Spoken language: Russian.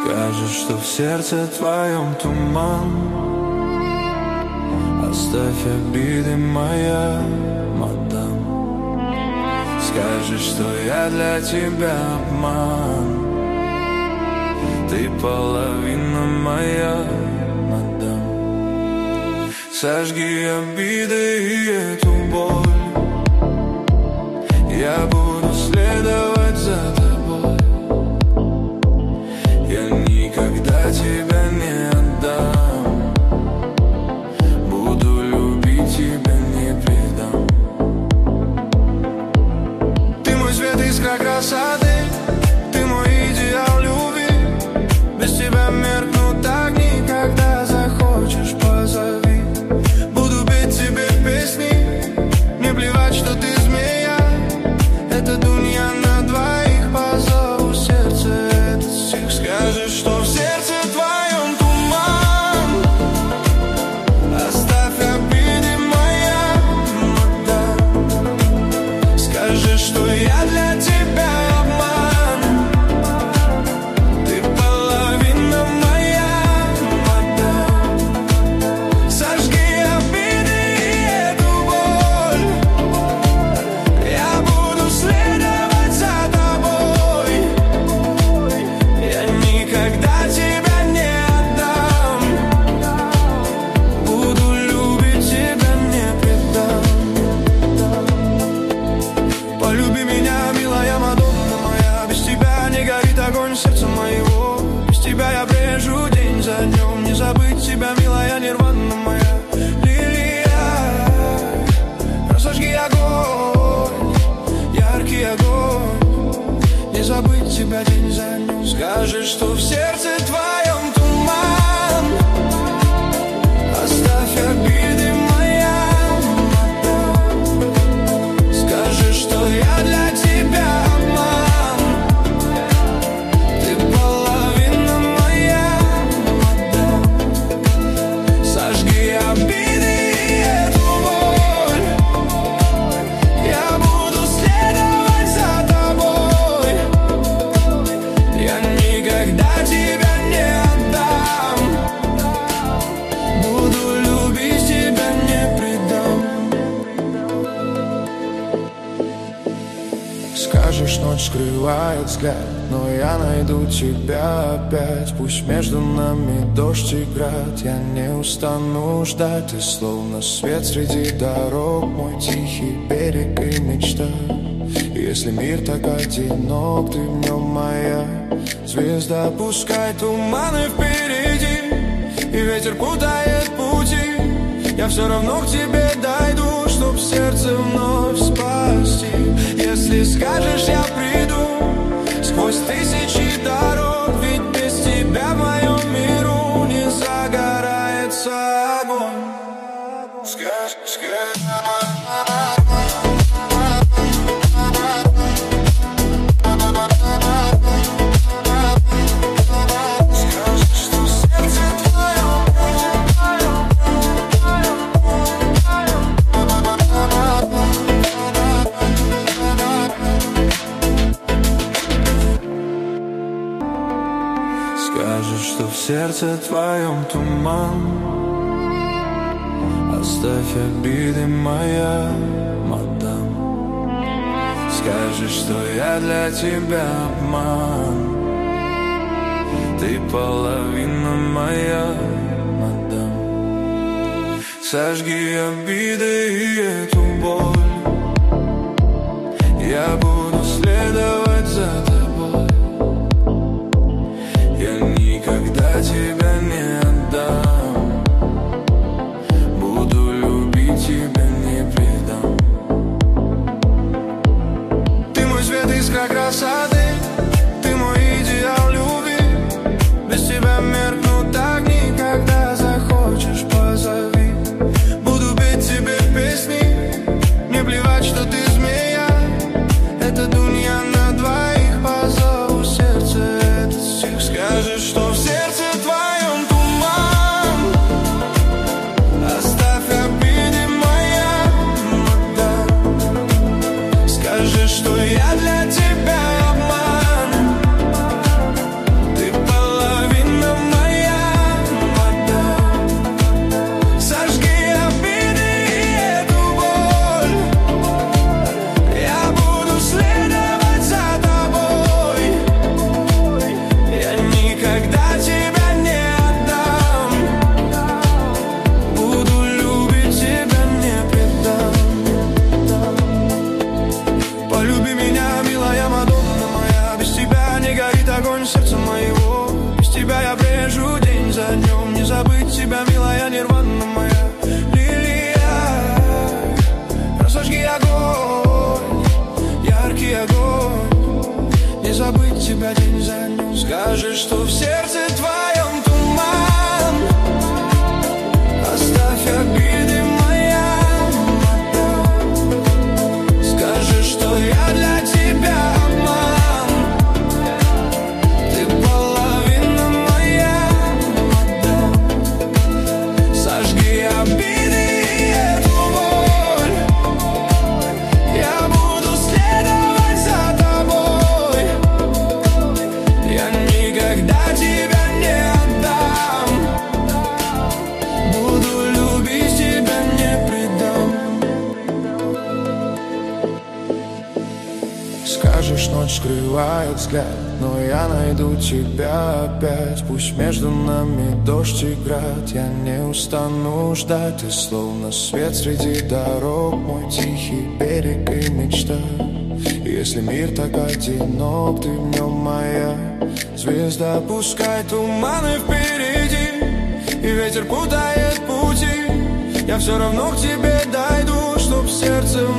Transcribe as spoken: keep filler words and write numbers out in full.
Скажешь, что в сердце твоем туман. Оставь обиды, моя мадам. Скажешь, что я для тебя обман. Ты половина моя, мадам. Сожги обиды и эту боль. Я буду следовать за тобой. Я никогда тебя не отдам. Буду любить тебя, не предам. Ты мой свет, искра красоты. Ты мой идеал любви. Без тебя меркнут огни. Когда захочешь, позови. Буду петь тебе песни. Мне плевать, что ты змея. Это дунья на двоих. Позову сердце этот стих. Скажешь, что в сердце твоем туман. Оставь обиды, моя мадам. Скажешь, что я для тебя обман. Ты половина моя, мадам. Сожги обиды и эту боль. Я буду следовать за тобой. Я никогда тебя не отдам. Буду любить тебя, не предам. Полюби меня, милая Мадонна моя. Без тебя не горит огонь сердца моего. Без тебя я брежу день за днем. Не забыть тебя, милая Нирвана моя. Лилия, разожги огонь, яркий огонь. Не забыть тебя день за днем. Скажешь, что в сердце твоем туман. Оставь обиды, моя мадам. Скажешь, что я для тебя обман. Ты половина моя, мадам. Сожги обиды и эту боль. Я буду следовать за тобой. Я никогда тебя не отдам. Буду любить тебя, не предам. Скажешь, ночь скрывает взгляд, но я найду тебя опять. Пусть между нами дождь и град. Я не устану ждать. Ты словно свет среди дорог. Мой тихий берег и мечта. Если мир так одинок, ты в нем моя звезда. Пускай туманы впереди и ветер путает пути. Я все равно к тебе дойду, чтоб сердце вновь спасти. Если скажешь, я приду сквозь тысячи дорог. Ведь без тебя в моем миру не загорается огонь. Скажешь, скажешь. Скажешь, что в сердце твоем туман. Оставь обиды, моя мадам. Скажешь, что я для тебя обман. Ты половина моя, мадам. Сожги обиды и эту боль. Я буду следовать за тобой. Я никогда тебя не отдам. Буду любить тебя, не предам. Ты мой свет, искра красоты. Ты мой идеал любви. Без тебя меркнут огни. Когда захочешь, позови. Буду петь тебе песни. Мне плевать, что ты змея. Это дунья на двоих. Позову сердце этот стих. Скажешь, что в сердце твоем туман. Оставь обиды, моя мадам. Скажешь, что я для тебя обман. забыть тебя, милая нирвана моя лилия. Разожги огонь, яркий огонь, не забыть тебя день за днем. Скажи, что в сердце твоем туман, оставь обиды, моя мадам. Скажи, что я для тебя обман, ты половина моя мадам. Сожги обиды и эту боль, я буду следовать за тобой. Я никогда тебя не отдам, буду любить тебя, не предам. Скажешь, ночь скрывает взгляд, но я найду тебя опять. Пусть между нами дождь и град, я не устану ждать. Ты словно свет среди дорог, мой тихий берег и мечта. Если мир так одинок, ты в нем моя звезда. Пускай туманы впереди и ветер путает пути, я все равно к тебе дойду, чтоб сердце